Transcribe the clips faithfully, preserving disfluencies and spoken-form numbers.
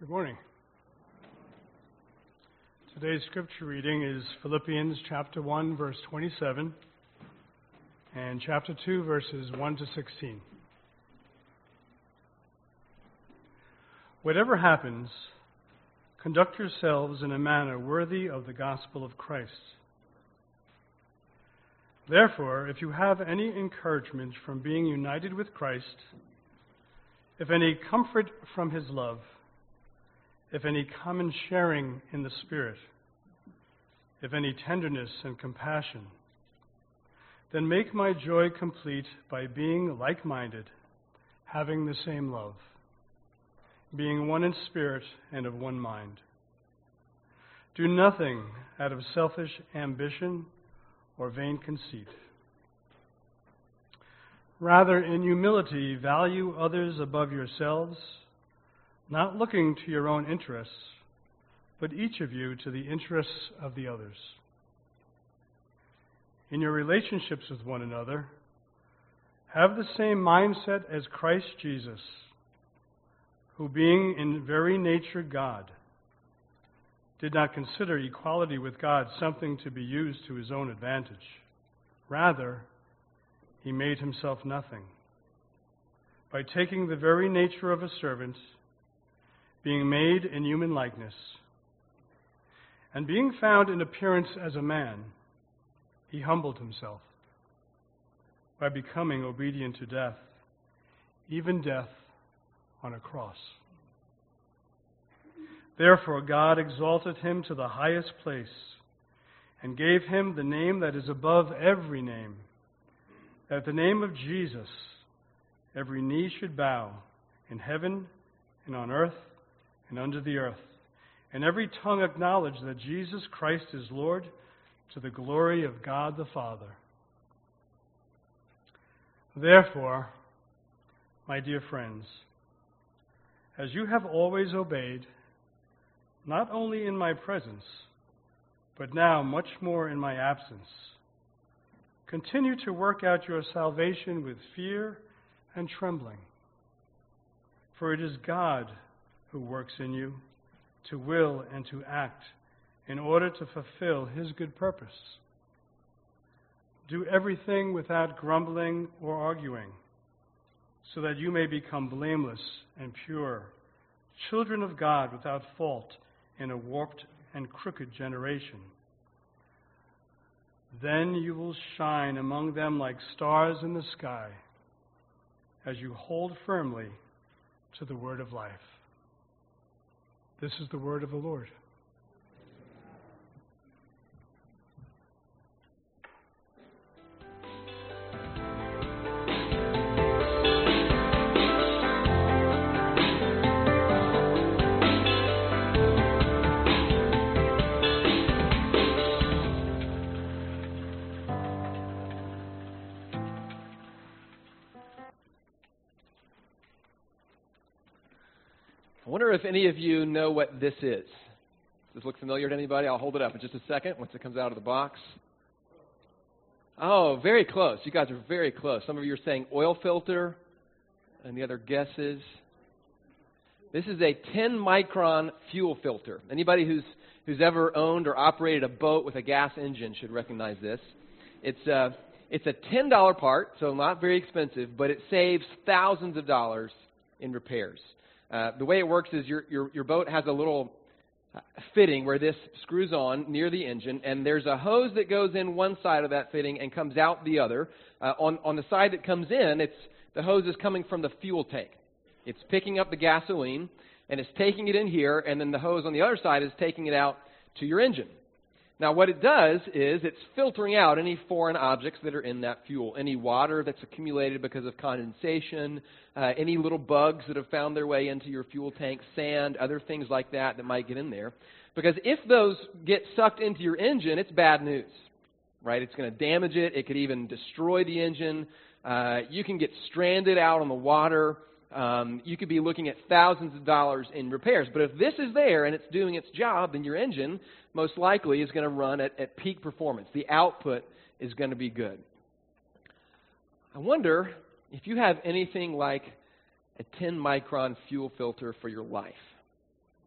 Good morning. Today's scripture reading is Philippians chapter one, verse twenty-seven, and chapter two, verses one to sixteen. Whatever happens, conduct yourselves in a manner worthy of the gospel of Christ. Therefore, if you have any encouragement from being united with Christ, if any comfort from his love, if any common sharing in the Spirit, if any tenderness and compassion, then make my joy complete by being like-minded, having the same love, being one in spirit and of one mind. Do nothing out of selfish ambition or vain conceit. Rather, in humility, value others above yourselves, not looking to your own interests, but each of you to the interests of the others. In your relationships with one another, have the same mindset as Christ Jesus, who being in very nature God, did not consider equality with God something to be used to his own advantage. Rather, he made himself nothing, by taking the very nature of a servant, being made in human likeness, and being found in appearance as a man, he humbled himself by becoming obedient to death, even death on a cross. Therefore God exalted him to the highest place and gave him the name that is above every name, that at the name of Jesus every knee should bow in heaven and on earth and under the earth, and every tongue acknowledge that Jesus Christ is Lord, to the glory of God the Father. Therefore, my dear friends, as you have always obeyed, not only in my presence, but now much more in my absence, continue to work out your salvation with fear and trembling. For it is God who works in you to will and to act in order to fulfill his good purpose. Do everything without grumbling or arguing, so that you may become blameless and pure, children of God without fault in a warped and crooked generation. Then you will shine among them like stars in the sky, as you hold firmly to the word of life. This is the word of the Lord. I wonder if any of you know what this is. Does this look familiar to anybody? I'll hold it up in just a second once it comes out of the box. Oh, very close. You guys are very close. Some of you are saying oil filter. Any other guesses? This is a ten micron fuel filter. Anybody who's who's ever owned or operated a boat with a gas engine should recognize this. It's a, it's a ten dollar part, so not very expensive, but it saves thousands of dollars in repairs. Uh, the way it works is your, your your boat has a little fitting where this screws on near the engine, and there's a hose that goes in one side of that fitting and comes out the other. Uh, on, on the side that comes in, it's the hose is coming from the fuel tank. It's picking up the gasoline, and it's taking it in here, and then the hose on the other side is taking it out to your engine. Now, what it does is it's filtering out any foreign objects that are in that fuel, any water that's accumulated because of condensation, uh, any little bugs that have found their way into your fuel tank, sand, other things like that that might get in there. Because if those get sucked into your engine, it's bad news, right? It's going to damage it. It could even destroy the engine. Uh, you can get stranded out on the water. Um, you could be looking at thousands of dollars in repairs. But if this is there and it's doing its job, then your engine most likely is going to run at, at peak performance. The output is going to be good. I wonder if you have anything like a ten micron fuel filter for your life.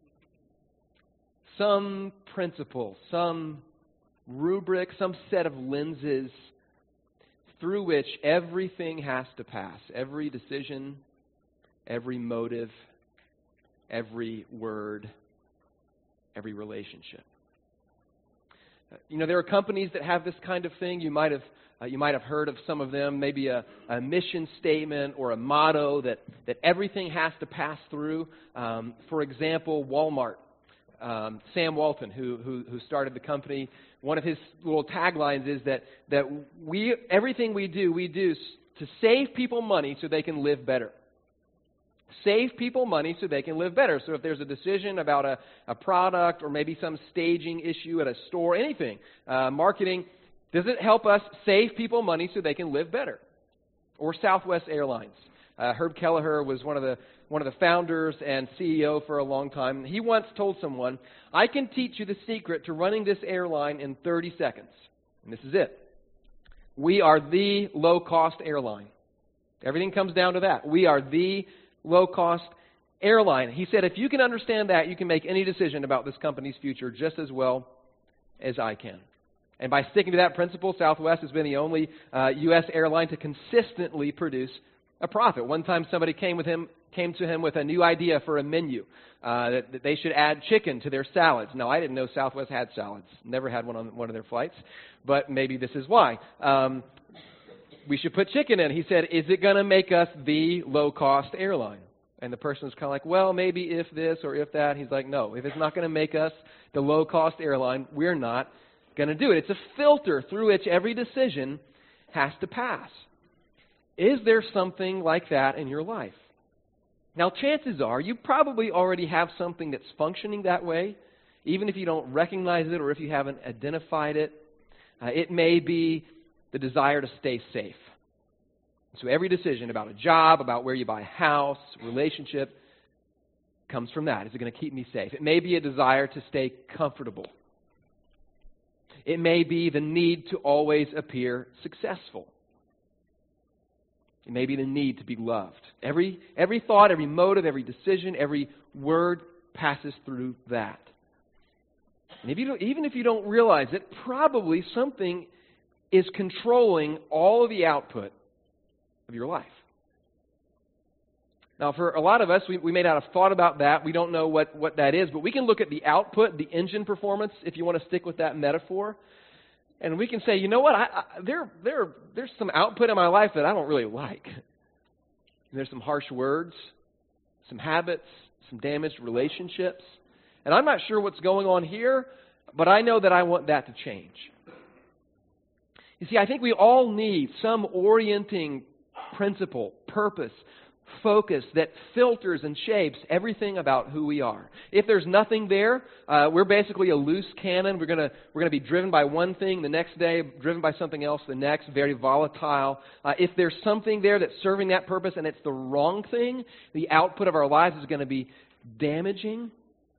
some principle, some rubric, some set of lenses through which everything has to pass. Every decision, every motive, every word, every relationship. You know, there are companies that have this kind of thing. You might have uh, you might have heard of some of them, maybe a, a mission statement or a motto that, that everything has to pass through. Um, for example, Walmart. Um, Sam Walton, who, who who started the company, one of his little taglines is that that we everything we do, we do to save people money so they can live better. Save people money so they can live better. So if there's a decision about a, a product or maybe some staging issue at a store, anything, uh, marketing, does it help us save people money so they can live better? Or Southwest Airlines. Uh, Herb Kelleher was one of the one of the founders and C E O for a long time. He once told someone, "I can teach you the secret to running this airline in thirty seconds." And this is it. We are the low-cost airline. Everything comes down to that. We are the low-cost airline. He said, if you can understand that, you can make any decision about this company's future just as well as I can. And by sticking to that principle, Southwest has been the only uh, U S airline to consistently produce a profit. One time somebody came with him, came to him with a new idea for a menu, uh, that, that they should add chicken to their salads. Now, I didn't know Southwest had salads. Never had one on one of their flights, but maybe this is why. Um, we should put chicken in. He said, is it going to make us the low-cost airline? And the person was kind of like, well, maybe if this or if that. He's like, no, if it's not going to make us the low-cost airline, we're not going to do it. It's a filter through which every decision has to pass. Is there something like that in your life? Now, chances are you probably already have something that's functioning that way, even if you don't recognize it or if you haven't identified it. Uh, it may be the desire to stay safe. So every decision about a job, about where you buy a house, relationship, comes from that. Is it going to keep me safe? It may be a desire to stay comfortable. It may be the need to always appear successful. It may be the need to be loved. Every, every thought, every motive, every decision, every word passes through that. And if you don't, even if you don't realize it, probably something is controlling all of the output of your life. Now, for a lot of us, we, we may not have thought about that. We don't know what, what that is, but we can look at the output, the engine performance, if you want to stick with that metaphor, and we can say, you know what, I, I, there, there, there's some output in my life that I don't really like. There's some harsh words, some habits, some damaged relationships, and I'm not sure what's going on here, but I know that I want that to change. You see, I think we all need some orienting principle, purpose, focus that filters and shapes everything about who we are. If there's nothing there, uh, we're basically a loose cannon. We're gonna we're gonna be driven by one thing the next day, driven by something else the next. Very volatile. Uh, if there's something there that's serving that purpose and it's the wrong thing, the output of our lives is going to be damaging.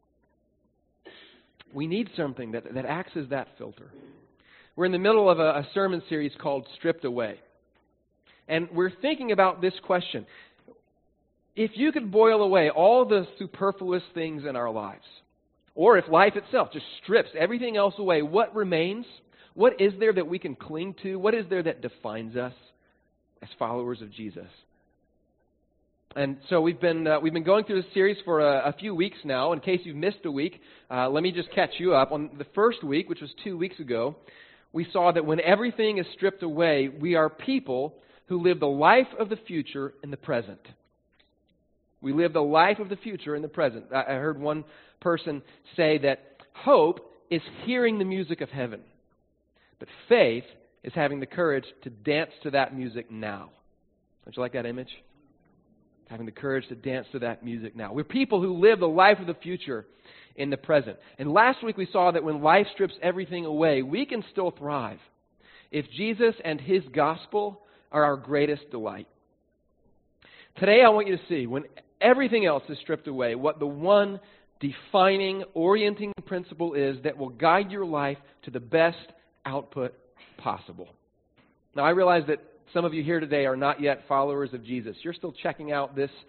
We need something that that acts as that filter. We're in the middle of a, a sermon series called Stripped Away. And we're thinking about this question. If you could boil away all the superfluous things in our lives, or if life itself just strips everything else away, what remains? What is there that we can cling to? What is there that defines us as followers of Jesus? And so we've been uh, we've been going through this series for a, a few weeks now. In case you've missed a week, uh, let me just catch you up. On the first week, which was two weeks ago, we saw that when everything is stripped away, we are people who live the life of the future in the present. We live the life of the future in the present. I heard one person say that hope is hearing the music of heaven, but faith is having the courage to dance to that music now. Don't you like that image? Having the courage to dance to that music now. We're people who live the life of the future in the present. And last week we saw that when life strips everything away, we can still thrive if Jesus and His gospel are our greatest delight. Today I want you to see, when everything else is stripped away, what the one defining, orienting principle is that will guide your life to the best output possible. Now, I realize that some of you here today are not yet followers of Jesus. You're still checking out this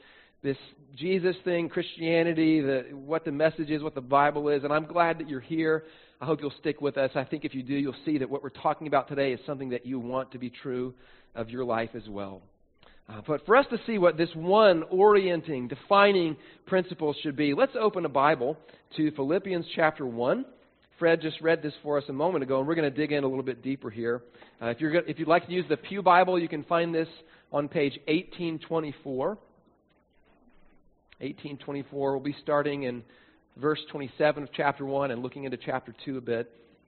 this Jesus thing, Christianity, the, what the message is, what the Bible is, and I'm glad that you're here. I hope you'll stick with us. I think if you do, you'll see that what we're talking about today is something that you want to be true of your life as well. Uh, but for us to see what this one orienting, defining principle should be, let's open a Bible to Philippians chapter one. Fred just read this for us a moment ago, and we're going to dig in a little bit deeper here. Uh, if, you're go- if you'd like to use the Pew Bible, you can find this on page eighteen twenty-four. eighteen twenty-four. We'll be starting in verse twenty-seven of chapter one and looking into chapter two a bit.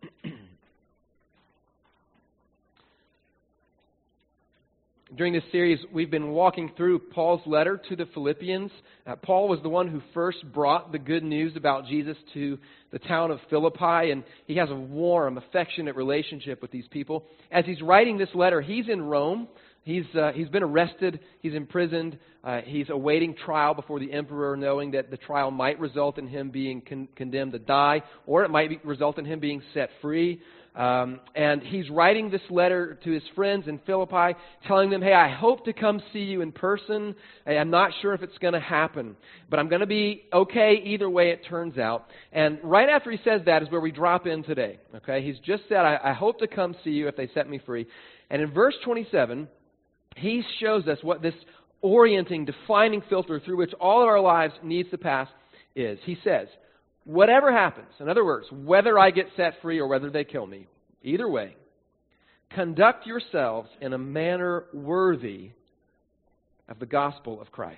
During this series, we've been walking through Paul's letter to the Philippians. Uh, Paul was the one who first brought the good news about Jesus to the town of Philippi, and he has a warm, affectionate relationship with these people. As he's writing this letter, he's in Rome. He's uh, he's been arrested. He's imprisoned. Uh, he's awaiting trial before the emperor, knowing that the trial might result in him being con- condemned to die, or it might be, result in him being set free. Um, and he's writing this letter to his friends in Philippi, telling them, hey, I hope to come see you in person. I'm not sure if it's going to happen, but I'm going to be okay either way it turns out. And right after he says that is where we drop in today. Okay, he's just said, I, I hope to come see you if they set me free. And in verse twenty-seven, he shows us what this orienting, defining filter through which all of our lives needs to pass is. He says, whatever happens, in other words, whether I get set free or whether they kill me, either way, conduct yourselves in a manner worthy of the gospel of Christ.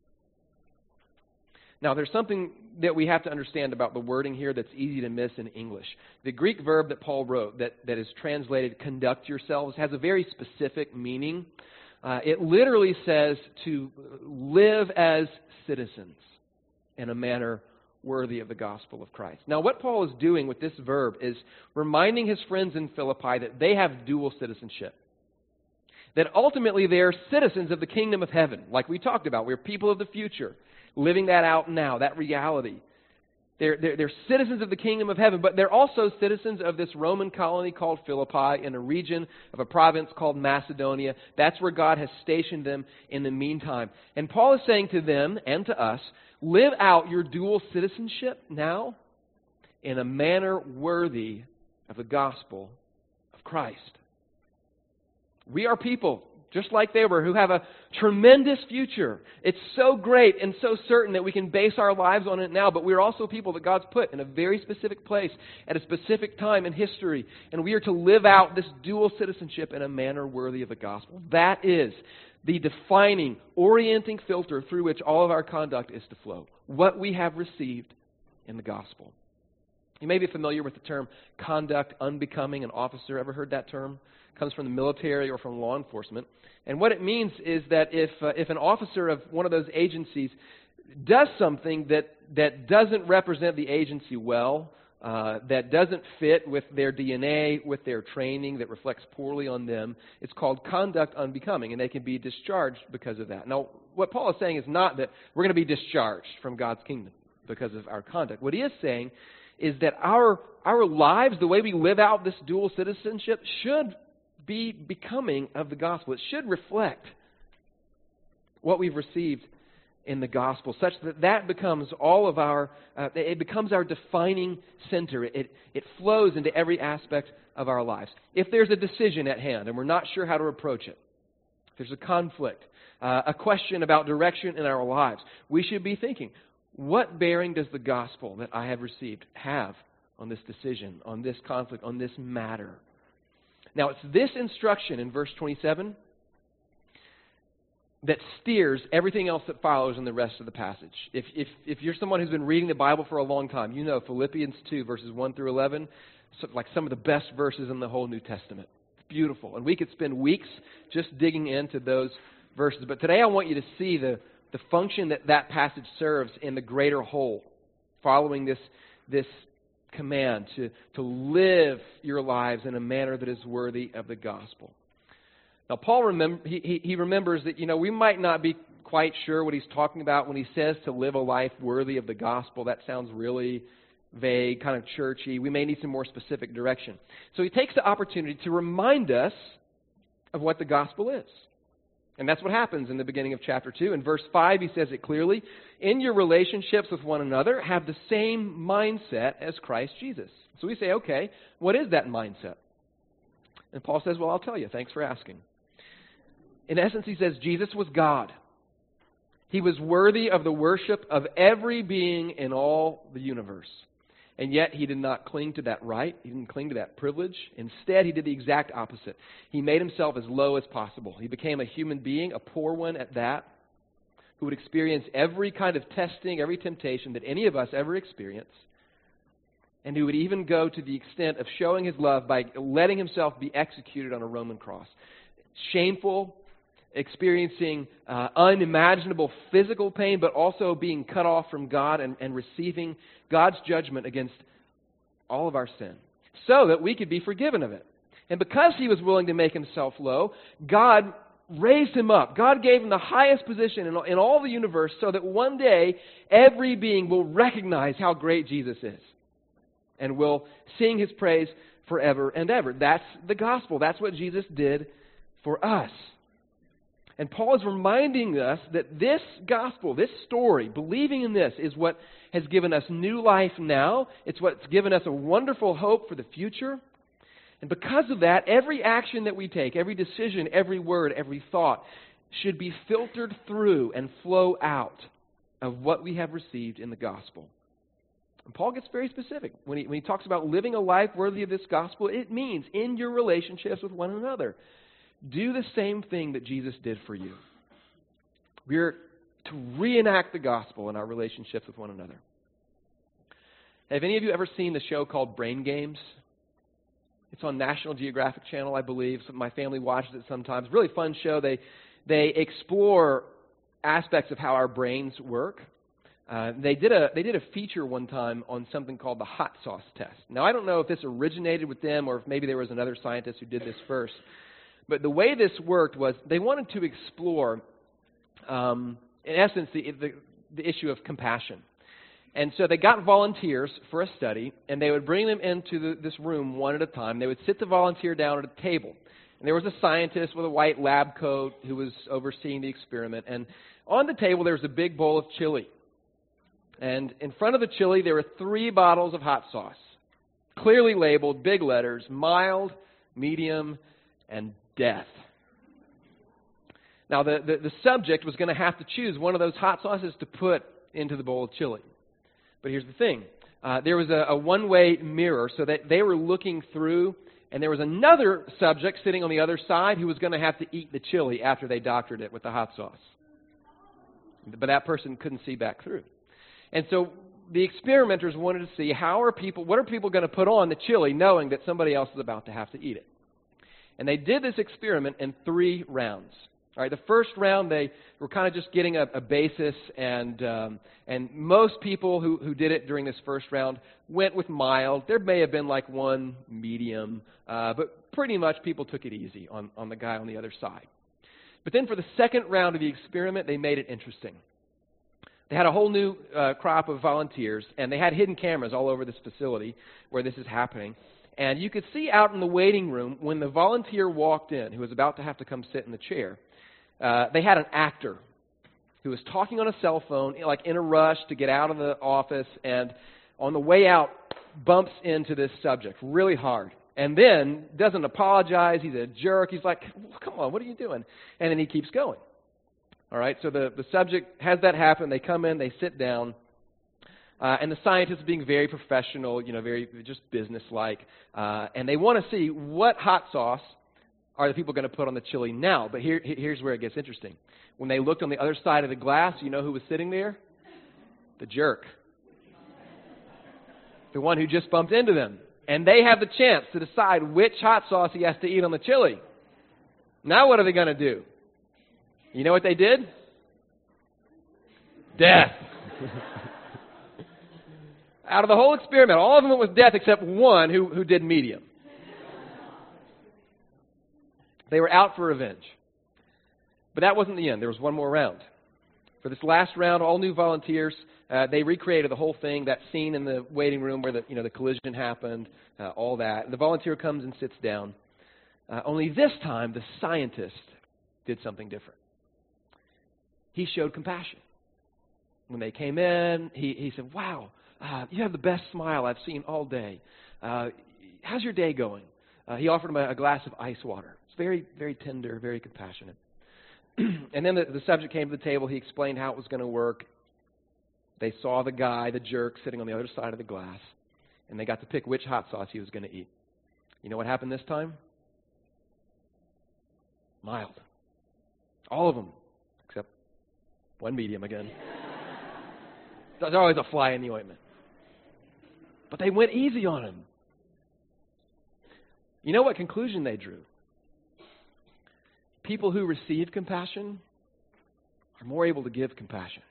Now, there's something that we have to understand about the wording here that's easy to miss in English. The Greek verb that Paul wrote, that, that is translated conduct yourselves, has a very specific meaning. Uh, it literally says to live as citizens in a manner worthy of the gospel of Christ. Now, what Paul is doing with this verb is reminding his friends in Philippi that they have dual citizenship. That ultimately they are citizens of the kingdom of heaven, like we talked about. We're people of the future, living that out now, that reality. They're, they're, they're citizens of the kingdom of heaven, but they're also citizens of this Roman colony called Philippi in a region of a province called Macedonia. That's where God has stationed them in the meantime. And Paul is saying to them and to us, live out your dual citizenship now in a manner worthy of the gospel of Christ. We are people, just like they were, who have a tremendous future. It's so great and so certain that we can base our lives on it now, but we're also people that God's put in a very specific place at a specific time in history, and we are to live out this dual citizenship in a manner worthy of the gospel. That is the defining, orienting filter through which all of our conduct is to flow. What we have received in the gospel. You may be familiar with the term conduct unbecoming an officer. Ever heard that term? It comes from the military or from law enforcement. And what it means is that if uh, if an officer of one of those agencies does something that, that doesn't represent the agency well, Uh, that doesn't fit with their D N A, with their training, that reflects poorly on them, it's called conduct unbecoming, and they can be discharged because of that. Now, what Paul is saying is not that we're going to be discharged from God's kingdom because of our conduct. What he is saying is that our our lives, the way we live out this dual citizenship, should be becoming of the gospel. It should reflect what we've received in the gospel, such that that becomes all of our, uh, it becomes our defining center. It, it flows into every aspect of our lives. If there's a decision at hand and we're not sure how to approach it, if there's a conflict, uh, a question about direction in our lives, we should be thinking, what bearing does the gospel that I have received have on this decision, on this conflict, on this matter? Now, it's this instruction in verse twenty-seven that steers everything else that follows in the rest of the passage. If, if, if you're someone who's been reading the Bible for a long time, you know Philippians two, verses one through eleven, so like some of the best verses in the whole New Testament. It's beautiful. And we could spend weeks just digging into those verses. But today I want you to see the, the function that that passage serves in the greater whole, following this, this command to, to live your lives in a manner that is worthy of the gospel. Now, Paul remember, he, he remembers that, you know, we might not be quite sure what he's talking about when he says to live a life worthy of the gospel. That sounds really vague, kind of churchy. We may need some more specific direction. So he takes the opportunity to remind us of what the gospel is. And that's what happens in the beginning of chapter two. In verse five, he says it clearly. In your relationships with one another, have the same mindset as Christ Jesus. So we say, okay, what is that mindset? And Paul says, well, I'll tell you. Thanks for asking. In essence, he says Jesus was God. He was worthy of the worship of every being in all the universe. And yet he did not cling to that right. He didn't cling to that privilege. Instead, he did the exact opposite. He made himself as low as possible. He became a human being, a poor one at that, who would experience every kind of testing, every temptation that any of us ever experience, and who would even go to the extent of showing his love by letting himself be executed on a Roman cross. Shameful, experiencing uh, unimaginable physical pain, but also being cut off from God and, and receiving God's judgment against all of our sin, so that we could be forgiven of it. And because he was willing to make himself low, God raised him up. God gave him the highest position in, in all the universe, so that one day every being will recognize how great Jesus is and will sing his praise forever and ever. That's the gospel. That's what Jesus did for us. And Paul is reminding us that this gospel, this story, believing in this, is what has given us new life now. It's what's given us a wonderful hope for the future. And because of that, every action that we take, every decision, every word, every thought, should be filtered through and flow out of what we have received in the gospel. And Paul gets very specific. When he, when he talks about living a life worthy of this gospel, it means in your relationships with one another. Do the same thing that Jesus did for you. We're to reenact the gospel in our relationships with one another. Have any of you ever seen the show called Brain Games? It's on National Geographic Channel, I believe. So my family watches it sometimes. Really fun show. They they explore aspects of how our brains work. Uh, they did a they did a feature one time on something called the hot sauce test. Now I don't know if this originated with them or if maybe there was another scientist who did this first. But the way this worked was they wanted to explore, um, in essence, the, the the issue of compassion. And so they got volunteers for a study, and they would bring them into the, this room one at a time. They would sit the volunteer down at a table. And there was a scientist with a white lab coat who was overseeing the experiment. And on the table, there was a big bowl of chili. And in front of the chili, there were three bottles of hot sauce, clearly labeled, big letters, mild, medium, and death. Now, the, the, the subject was going to have to choose one of those hot sauces to put into the bowl of chili. But here's the thing. Uh, there was a, a one-way mirror, so that they were looking through, and there was another subject sitting on the other side who was going to have to eat the chili after they doctored it with the hot sauce. But that person couldn't see back through. And so the experimenters wanted to see how are people, what are people going to put on the chili knowing that somebody else is about to have to eat it. And they did this experiment in three rounds. All right, the first round, they were kind of just getting a, a basis, and um, and most people who, who did it during this first round went with mild. There may have been like one medium, uh, but pretty much people took it easy on, on the guy on the other side. But then for the second round of the experiment, they made it interesting. They had a whole new uh, crop of volunteers, and they had hidden cameras all over this facility where this is happening. And you could see out in the waiting room when the volunteer walked in, who was about to have to come sit in the chair, Uh, they had an actor who was talking on a cell phone, like in a rush to get out of the office, and on the way out bumps into this subject really hard. And then doesn't apologize. He's a jerk. He's like, come on, what are you doing? And then he keeps going. All right, so the, the subject has that happen. They come in, they sit down, uh, and the scientist being very professional, you know, very just businesslike, uh, and they want to see what hot sauce are the people going to put on the chili now. But here, here's where it gets interesting. When they looked on the other side of the glass, you know who was sitting there? The jerk. The one who just bumped into them. And they have the chance to decide which hot sauce he has to eat on the chili. Now what are they going to do? You know what they did? Death. Out of the whole experiment, all of them went with death except one who, who did medium. They were out for revenge. But that wasn't the end. There was one more round. For this last round, all new volunteers, uh, they recreated the whole thing, that scene in the waiting room where the, you know, the collision happened, uh, all that. And the volunteer comes and sits down. Uh, only this time, the scientist did something different. he showed compassion. When they came in, he, he said, wow, uh, you have the best smile I've seen all day. Uh, how's your day going? Uh, he offered him a, a glass of ice water. It's very, very tender, very compassionate. And then the, the subject came to the table. He explained how it was going to work. They saw the guy, the jerk, sitting on the other side of the glass, and they got to pick which hot sauce he was going to eat. You know what happened this time? Mild. All of them, except one medium again. There's always a fly in the ointment. But they went easy on him. You know what conclusion they drew? People who receive compassion are more able to give compassion.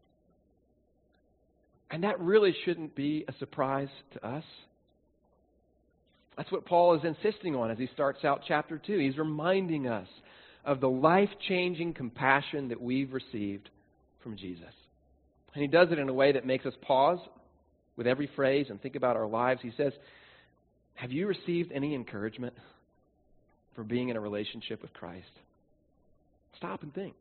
And that really shouldn't be a surprise to us. That's what Paul is insisting on as he starts out chapter two. He's reminding us of the life-changing compassion that we've received from Jesus. And he does it in a way that makes us pause with every phrase and think about our lives. He says, have you received any encouragement for being in a relationship with Christ? Stop and think.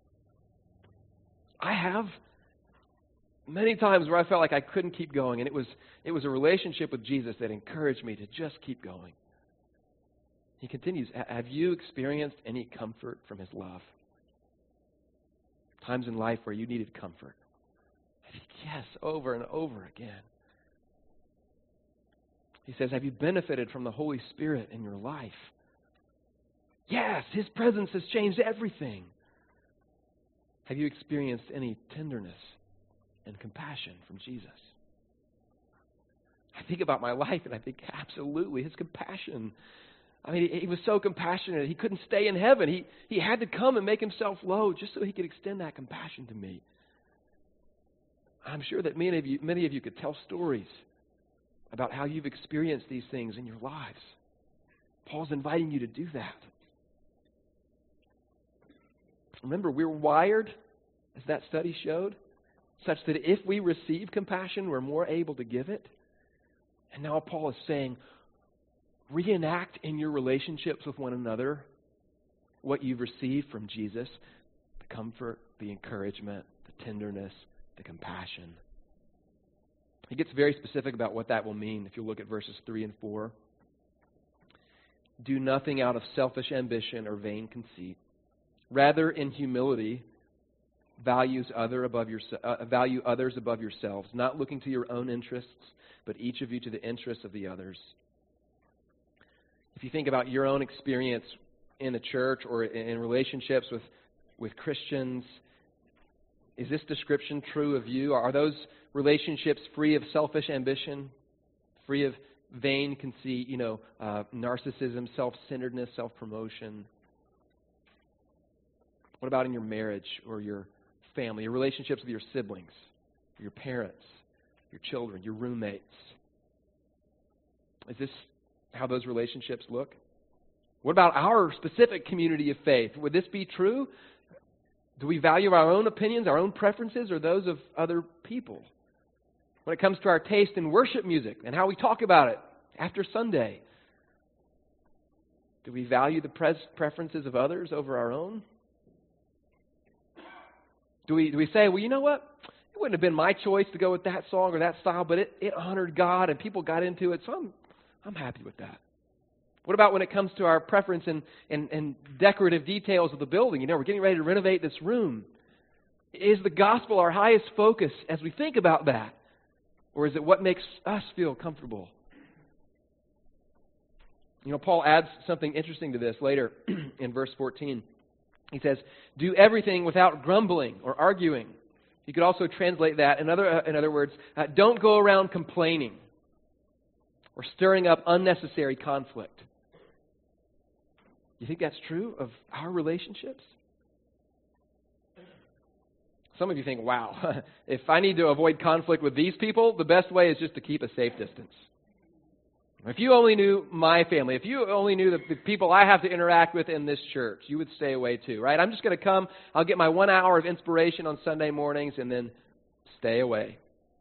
I have many times where I felt like I couldn't keep going, and it was it was a relationship with Jesus that encouraged me to just keep going. He continues, have you experienced any comfort from his love? Times in life where you needed comfort. Yes, over and over again. He says, have you benefited from the Holy Spirit in your life? Yes, his presence has changed everything. Have you experienced any tenderness and compassion from Jesus? I think about my life and I think, absolutely, his compassion. I mean, he, he was so compassionate. He couldn't stay in heaven. He, he had to come and make himself low just so he could extend that compassion to me. I'm sure that many of you, many of you could tell stories about how you've experienced these things in your lives. Paul's inviting you to do that. Remember, we're wired, as that study showed, such that if we receive compassion, we're more able to give it. And now Paul is saying, reenact in your relationships with one another what you've received from Jesus, the comfort, the encouragement, the tenderness, the compassion. He gets very specific about what that will mean if you look at verses three and four. Do nothing out of selfish ambition or vain conceit. Rather, in humility, values other above your, uh, value others above yourselves, not looking to your own interests, but each of you to the interests of the others. If you think about your own experience in the church or in relationships with, with Christians, is this description true of you? Are those relationships free of selfish ambition, free of vain conceit, you know, uh, narcissism, self-centeredness, self-promotion? What about in your marriage or your family, your relationships with your siblings, your parents, your children, your roommates? Is this how those relationships look? What about our specific community of faith? Would this be true? Do we value our own opinions, our own preferences, or those of other people? When it comes to our taste in worship music and how we talk about it after Sunday, do we value the pres- preferences of others over our own? Do we do we say, well, you know what? It wouldn't have been my choice to go with that song or that style, but it, it honored God and people got into it, so I'm I'm happy with that. What about when it comes to our preference in, in, in decorative details of the building? You know, we're getting ready to renovate this room. Is the gospel our highest focus as we think about that? Or is it what makes us feel comfortable? You know, Paul adds something interesting to this later in verse fourteen. He says, do everything without grumbling or arguing. You could also translate that, in other, uh, in other words, uh, don't go around complaining or stirring up unnecessary conflict. You think that's true of our relationships? Some of you think, wow, if I need to avoid conflict with these people, the best way is just to keep a safe distance. If you only knew my family, if you only knew the, the people I have to interact with in this church, you would stay away too, right? I'm just going to come, I'll get my one hour of inspiration on Sunday mornings and then stay away.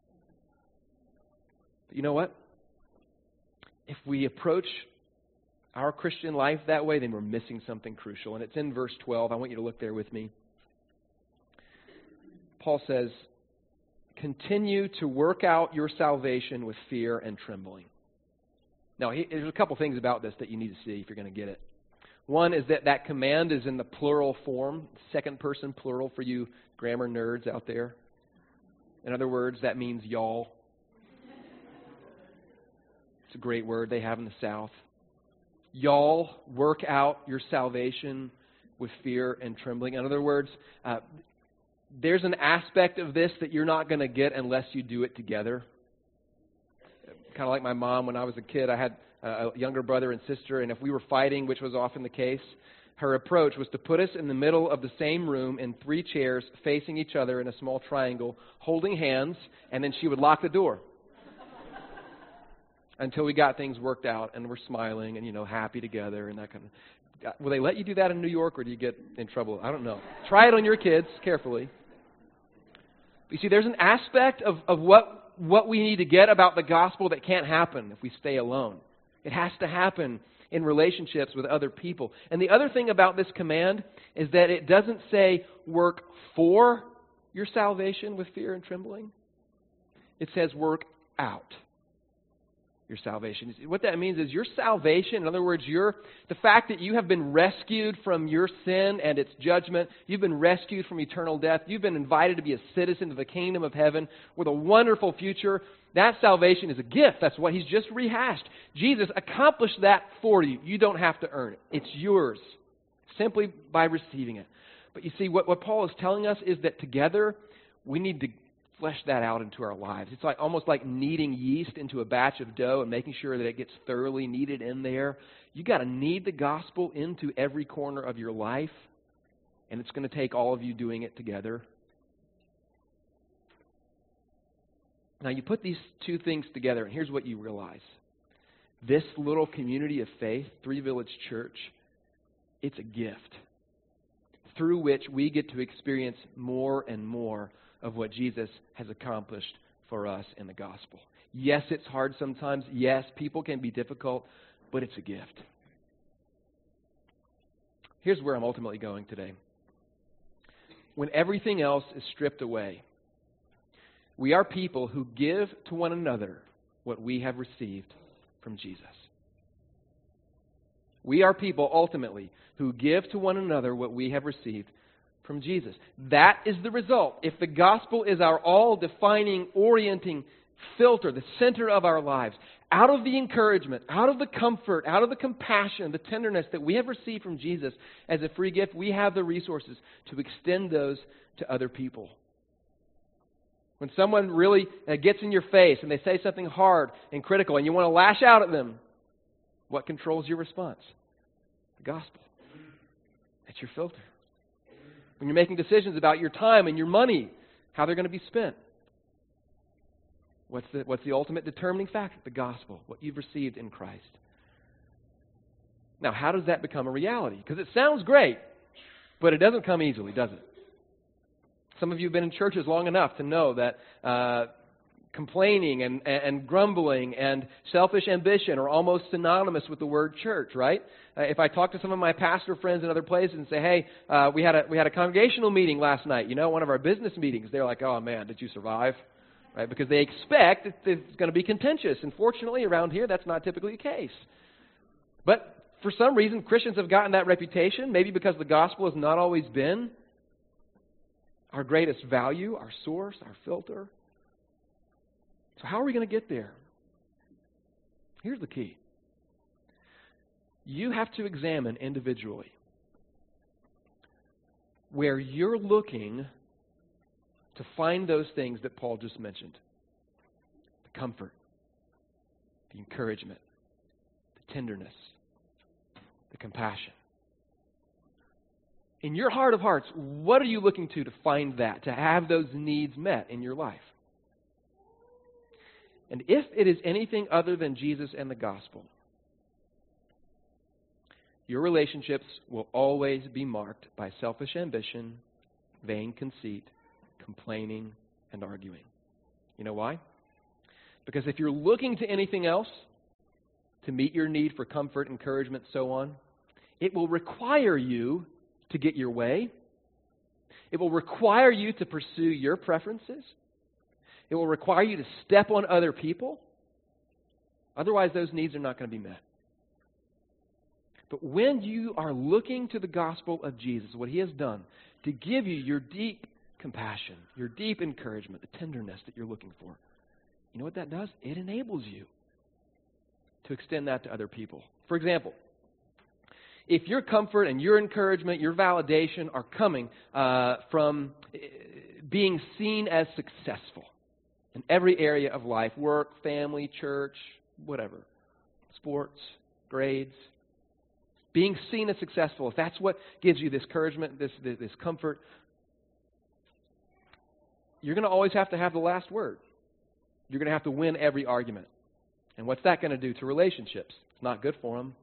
But you know what? If we approach our Christian life that way, then we're missing something crucial. And it's in verse twelve. I want you to look there with me. Paul says, continue to work out your salvation with fear and trembling. Now, he, there's a couple things about this that you need to see if you're going to get it. One is that that command is in the plural form, second person plural for you grammar nerds out there. In other words, that means y'all. It's a great word they have in the South. Y'all work out your salvation with fear and trembling. In other words, uh, there's an aspect of this that you're not going to get unless you do it together. Kind of like my mom when I was a kid. I had a younger brother and sister, and if we were fighting, which was often the case, her approach was to put us in the middle of the same room in three chairs facing each other in a small triangle, holding hands, and then she would lock the door until we got things worked out and we're smiling and, you know, happy together and that kind of. Will they let you do that in New York, or do you get in trouble? I don't know. Try it on your kids carefully. But you see, there's an aspect of, of what, what we need to get about the gospel that can't happen if we stay alone. It has to happen in relationships with other people. And the other thing about this command is that it doesn't say work for your salvation with fear and trembling. It says work out your salvation. What that means is your salvation, in other words, your the fact that you have been rescued from your sin and its judgment, you've been rescued from eternal death, you've been invited to be a citizen of the kingdom of heaven with a wonderful future. That salvation is a gift. That's what he's just rehashed. Jesus accomplished that for you. You don't have to earn it. It's yours simply by receiving it. But you see, what, what Paul is telling us is that together we need to flesh that out into our lives. It's like almost like kneading yeast into a batch of dough and making sure that it gets thoroughly kneaded in there. You got to knead the gospel into every corner of your life, and it's going to take all of you doing it together. Now, you put these two things together, and here's what you realize. This little community of faith, Three Village Church, it's a gift through which we get to experience more and more of what Jesus has accomplished for us in the gospel. Yes, it's hard sometimes. Yes, people can be difficult, but it's a gift. Here's where I'm ultimately going today. When everything else is stripped away, we are people who give to one another what we have received from Jesus. We are people, ultimately, who give to one another what we have received from Jesus. That is the result. If the gospel is our all-defining, orienting filter, the center of our lives, out of the encouragement, out of the comfort, out of the compassion, the tenderness that we have received from Jesus as a free gift, we have the resources to extend those to other people. When someone really uh, gets in your face and they say something hard and critical and you want to lash out at them, what controls your response? The gospel. It's your filter. When you're making decisions about your time and your money, how they're going to be spent, what's the, what's the ultimate determining factor? The gospel, what you've received in Christ. Now, how does that become a reality? Because it sounds great, but it doesn't come easily, does it? Some of you have been in churches long enough to know that uh, complaining and, and grumbling and selfish ambition are almost synonymous with the word church, right? Uh, if I talk to some of my pastor friends in other places and say, hey, uh, we had a we had a congregational meeting last night, you know, one of our business meetings, they're like, oh man, did you survive? Right? Because they expect it's going to be contentious. And fortunately, around here, that's not typically the case. But for some reason, Christians have gotten that reputation, maybe because the gospel has not always been our greatest value, our source, our filter. So how are we going to get there? Here's the key. You have to examine individually where you're looking to find those things that Paul just mentioned. The comfort, the encouragement, the tenderness, the compassion. In your heart of hearts, what are you looking to to find that, to have those needs met in your life? And if it is anything other than Jesus and the gospel, your relationships will always be marked by selfish ambition, vain conceit, complaining, and arguing. You know why? Because if you're looking to anything else to meet your need for comfort, encouragement, so on, it will require you to get your way, It will require you to pursue your preferences. It will require you to step on other people. Otherwise, those needs are not going to be met. But when you are looking to the gospel of Jesus, what He has done to give you your deep compassion, your deep encouragement, the tenderness that you're looking for, you know what that does? It enables you to extend that to other people. For example, if your comfort and your encouragement, your validation are coming uh, from being seen as successful in every area of life, work, family, church, whatever, sports, grades, being seen as successful, if that's what gives you this encouragement, this, this, this comfort, you're going to always have to have the last word. You're going to have to win every argument. And what's that going to do to relationships? It's not good for them.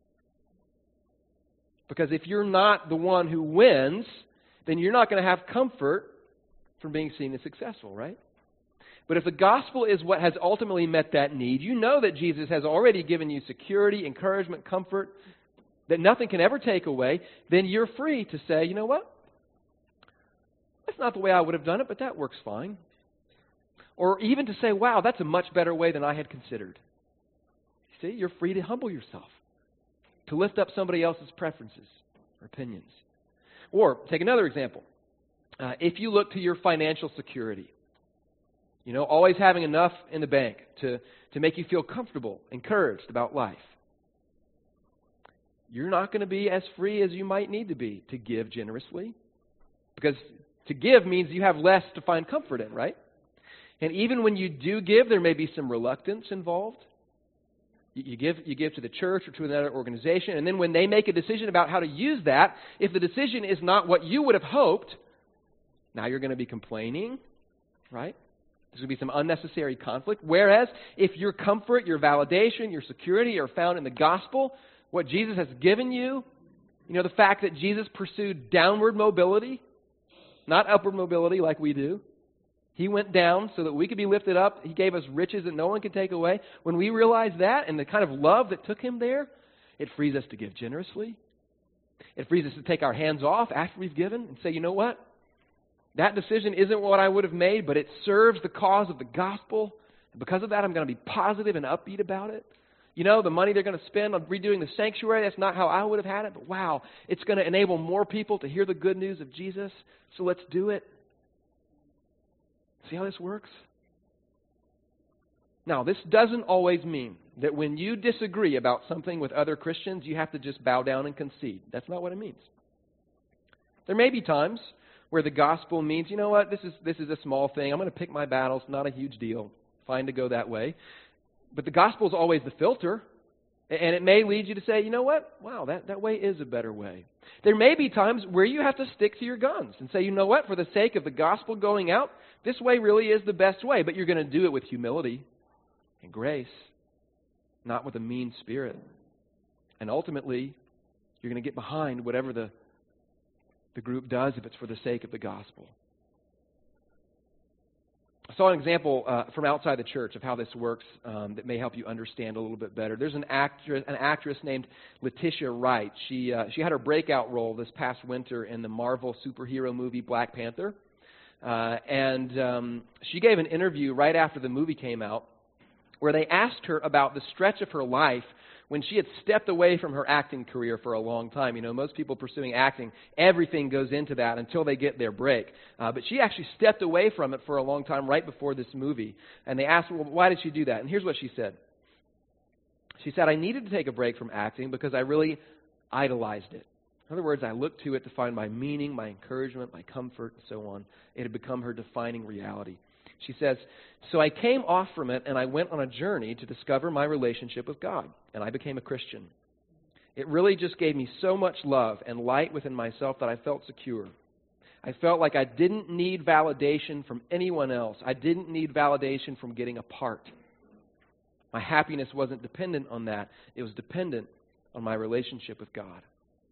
Because if you're not the one who wins, then you're not going to have comfort from being seen as successful, right? But if the gospel is what has ultimately met that need, you know that Jesus has already given you security, encouragement, comfort, that nothing can ever take away, then you're free to say, you know what? That's not the way I would have done it, but that works fine. Or even to say, wow, that's a much better way than I had considered. See, you're free to humble yourself, to lift up somebody else's preferences or opinions. Or, take another example. Uh, if you look to your financial security, you know, always having enough in the bank to, to make you feel comfortable, encouraged about life, you're not going to be as free as you might need to be to give generously. Because to give means you have less to find comfort in, right? And even when you do give, there may be some reluctance involved. You give, you give to the church or to another organization, and then when they make a decision about how to use that, if the decision is not what you would have hoped, now you're going to be complaining, right? There's going to be some unnecessary conflict. Whereas if your comfort, your validation, your security are found in the gospel, what Jesus has given you, you know, the fact that Jesus pursued downward mobility, not upward mobility like we do. He went down so that we could be lifted up. He gave us riches that no one can take away. When we realize that and the kind of love that took Him there, it frees us to give generously. It frees us to take our hands off after we've given and say, you know what? That decision isn't what I would have made, but it serves the cause of the gospel. And because of that, I'm going to be positive and upbeat about it. You know, the money they're going to spend on redoing the sanctuary, that's not how I would have had it. But wow, it's going to enable more people to hear the good news of Jesus. So let's do it. See how this works? Now, this doesn't always mean that when you disagree about something with other Christians, you have to just bow down and concede. That's not what it means. There may be times where the gospel means, you know what, this is this is a small thing. I'm going to pick my battles, not a huge deal. Fine to go that way. But the gospel is always the filter. And it may lead you to say, you know what, wow, that, that way is a better way. There may be times where you have to stick to your guns and say, you know what, for the sake of the gospel going out, this way really is the best way. But you're going to do it with humility and grace, not with a mean spirit. And ultimately, you're going to get behind whatever the, the group does if it's for the sake of the gospel. I saw an example uh, from outside the church of how this works um, that may help you understand a little bit better. There's an actress, an actress named Letitia Wright. She uh, she had her breakout role this past winter in the Marvel superhero movie Black Panther. Uh, and um, she gave an interview right after the movie came out where they asked her about the stretch of her life when she had stepped away from her acting career for a long time. You know, most people pursuing acting, everything goes into that until they get their break. Uh, but she actually stepped away from it for a long time right before this movie. And they asked her, well, why did she do that? And here's what she said. She said, I needed to take a break from acting because I really idolized it. In other words, I looked to it to find my meaning, my encouragement, my comfort, and so on. It had become her defining reality. She says, so I came off from it and I went on a journey to discover my relationship with God, and I became a Christian. It really just gave me so much love and light within myself that I felt secure. I felt like I didn't need validation from anyone else. I didn't need validation from getting a part. My happiness wasn't dependent on that. It was dependent on my relationship with God.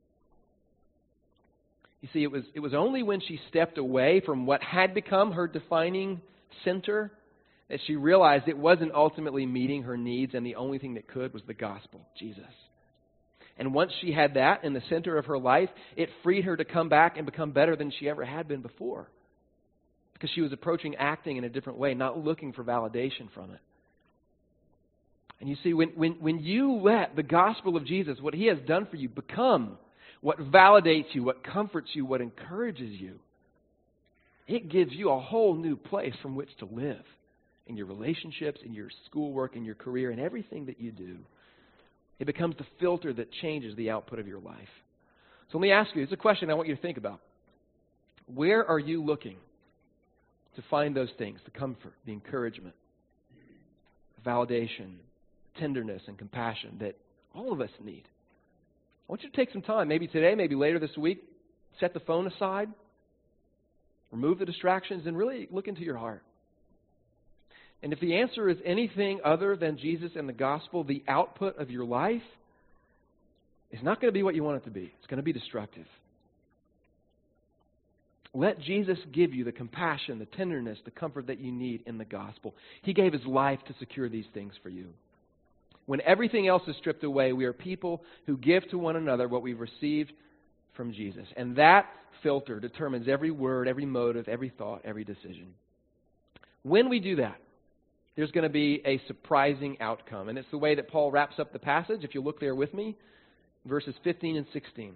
You see, it was it was only when she stepped away from what had become her defining center that she realized it wasn't ultimately meeting her needs, and the only thing that could was the gospel, Jesus. And once she had that in the center of her life, it freed her to come back and become better than she ever had been before. Because she was approaching acting in a different way, not looking for validation from it. And you see, when, when, when you let the gospel of Jesus, what He has done for you, become what validates you, what comforts you, what encourages you, it gives you a whole new place from which to live in your relationships, in your schoolwork, in your career, in everything that you do. It becomes the filter that changes the output of your life. So let me ask you, it's a question I want you to think about. Where are you looking to find those things, the comfort, the encouragement, validation, tenderness, and compassion that all of us need? I want you to take some time, maybe today, maybe later this week, set the phone aside, remove the distractions, and really look into your heart. And if the answer is anything other than Jesus and the gospel, the output of your life is not going to be what you want it to be. It's going to be destructive. Let Jesus give you the compassion, the tenderness, the comfort that you need in the gospel. He gave His life to secure these things for you. When everything else is stripped away, we are people who give to one another what we've received from Jesus. And that filter determines every word, every motive, every thought, every decision. When we do that, there's going to be a surprising outcome. And it's the way that Paul wraps up the passage. If you look there with me, verses fifteen and sixteen.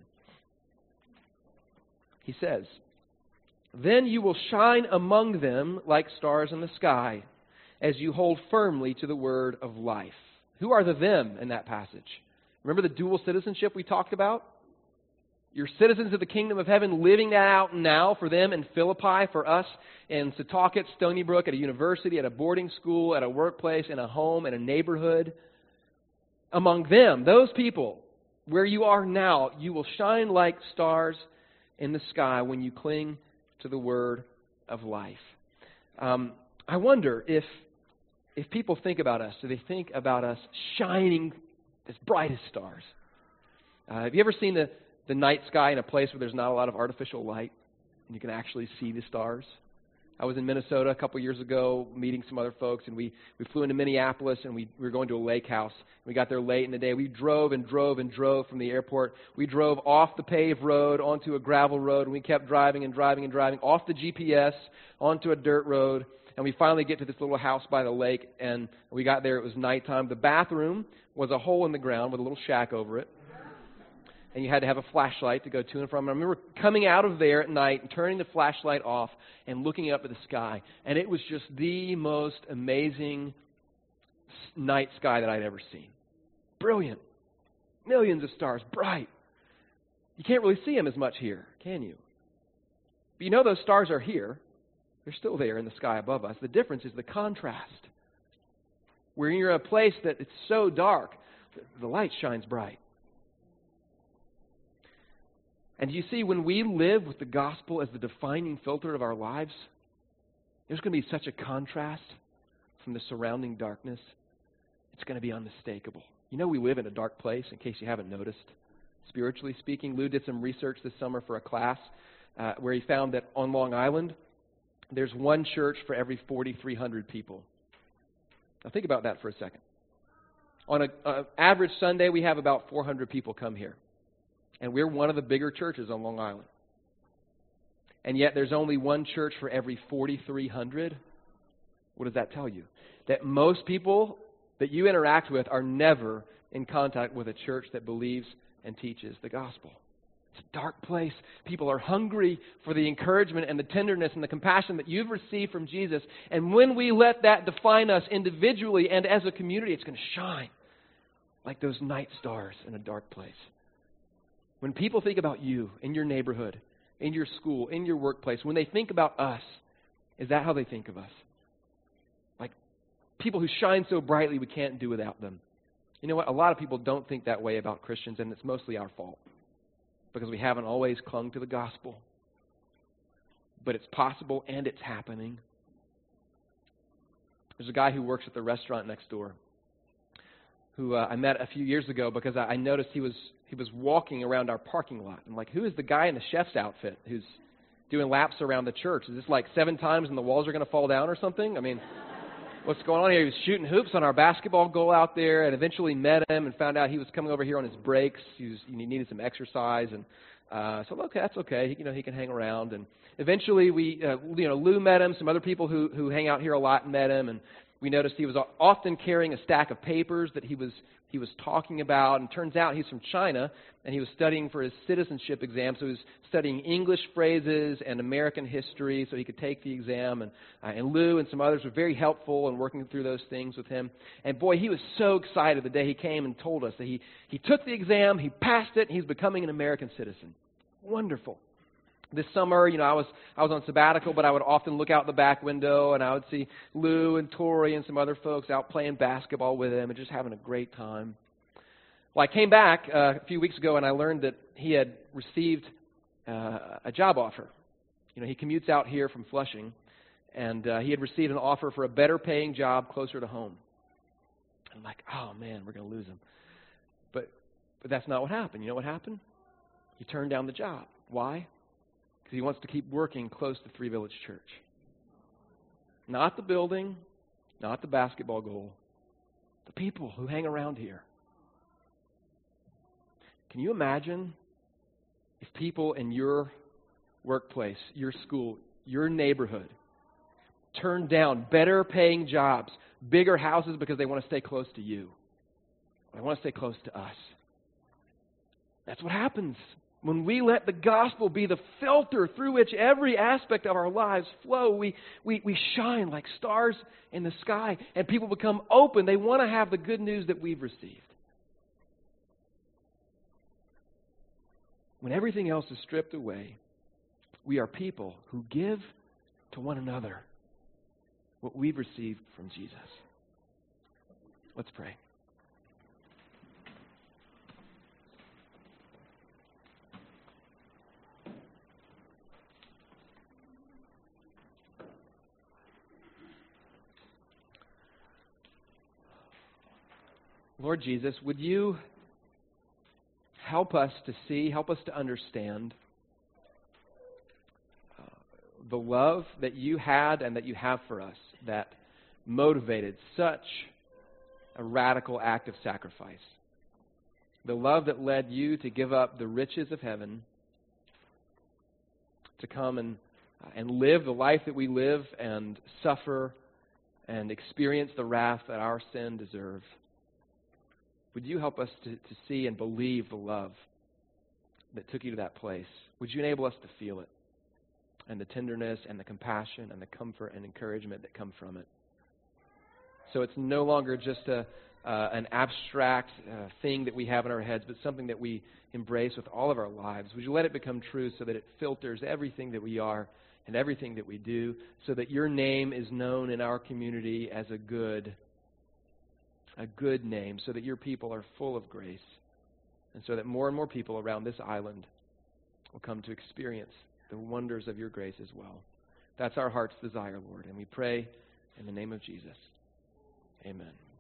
He says, "Then you will shine among them like stars in the sky, as you hold firmly to the word of life." Who are the them in that passage? Remember the dual citizenship we talked about? You're citizens of the kingdom of heaven, living that out now for them in Philippi, for us in Setauket, Stony Brook, at a university, at a boarding school, at a workplace, in a home, in a neighborhood. Among them, those people, where you are now, you will shine like stars in the sky when you cling to the word of life. Um, I wonder if if people think about us, do they think about us shining as bright as stars? Uh, have you ever seen the, the night sky in a place where there's not a lot of artificial light and you can actually see the stars? I was in Minnesota a couple years ago meeting some other folks, and we, we flew into Minneapolis, and we, we were going to a lake house. We got there late in the day. We drove and drove and drove from the airport. We drove off the paved road onto a gravel road, and we kept driving and driving and driving off the G P S onto a dirt road. And we finally get to this little house by the lake, and we got there. It was nighttime. The bathroom was a hole in the ground with a little shack over it. And you had to have a flashlight to go to and from. And I remember coming out of there at night and turning the flashlight off and looking up at the sky. And it was just the most amazing night sky that I'd ever seen. Brilliant. Millions of stars, bright. You can't really see them as much here, can you? But you know those stars are here. They're still there in the sky above us. The difference is the contrast. Where you're in a place that it's so dark, the light shines bright. And you see, when we live with the gospel as the defining filter of our lives, there's going to be such a contrast from the surrounding darkness. It's going to be unmistakable. You know, we live in a dark place, in case you haven't noticed. Spiritually speaking, Lou did some research this summer for a class uh, where he found that on Long Island, there's one church for every forty-three hundred people. Now think about that for a second. On an average Sunday, we have about four hundred people come here. And we're one of the bigger churches on Long Island. And yet there's only one church for every forty-three hundred. What does that tell you? That most people that you interact with are never in contact with a church that believes and teaches the gospel. It's a dark place. People are hungry for the encouragement and the tenderness and the compassion that you've received from Jesus. And when we let that define us individually and as a community, it's going to shine like those night stars in a dark place. When people think about you in your neighborhood, in your school, in your workplace, when they think about us, is that how they think of us? Like people who shine so brightly we can't do without them. You know what? A lot of people don't think that way about Christians, and it's mostly our fault. Because we haven't always clung to the gospel. But it's possible and it's happening. There's a guy who works at the restaurant next door who uh, I met a few years ago because I, I noticed he was he was walking around our parking lot. I'm like, who is the guy in the chef's outfit who's doing laps around the church? Is this like seven times and the walls are going to fall down or something? I mean, what's going on here. He was shooting hoops on our basketball goal out there, and eventually met him and found out he was coming over here on his breaks. He, was, he needed some exercise, and uh, so okay, that's okay. He, you know, he can hang around. And eventually, we, uh, you know, Lou met him. Some other people who who hang out here a lot met him, and we noticed he was often carrying a stack of papers that he was he was talking about. And turns out he's from China, and he was studying for his citizenship exam. So he was studying English phrases and American history so he could take the exam. And, uh, and Lou and some others were very helpful in working through those things with him. And boy, he was so excited the day he came and told us that he, he took the exam, he passed it, and he's becoming an American citizen. Wonderful. This summer, you know, I was I was on sabbatical, but I would often look out the back window and I would see Lou and Tori and some other folks out playing basketball with him and just having a great time. Well, I came back uh, a few weeks ago and I learned that he had received uh, a job offer. You know, he commutes out here from Flushing, and uh, he had received an offer for a better paying job closer to home. I'm like, oh man, we're going to lose him. But but that's not what happened. You know what happened? He turned down the job. Why? He wants to keep working close to Three Village Church. Not the building, not the basketball goal, the people who hang around here. Can you imagine if people in your workplace, your school, your neighborhood turned down better paying jobs, bigger houses because they want to stay close to you? They want to stay close to us. That's what happens when we let the gospel be the filter through which every aspect of our lives flow. We, we, we shine like stars in the sky, and people become open. They want to have the good news that we've received. When everything else is stripped away, we are people who give to one another what we've received from Jesus. Let's pray. Lord Jesus, would you help us to see, help us to understand uh, the love that you had and that you have for us that motivated such a radical act of sacrifice. The love that led you to give up the riches of heaven to come and, uh, and live the life that we live and suffer and experience the wrath that our sin deserves. Would you help us to, to see and believe the love that took you to that place? Would you enable us to feel it, and the tenderness and the compassion and the comfort and encouragement that come from it? So it's no longer just a, uh, an abstract uh, thing that we have in our heads, but something that we embrace with all of our lives. Would you let it become true so that it filters everything that we are and everything that we do, so that your name is known in our community as a good a good name, so that your people are full of grace, and so that more and more people around this island will come to experience the wonders of your grace as well. That's our heart's desire, Lord, and we pray in the name of Jesus. Amen.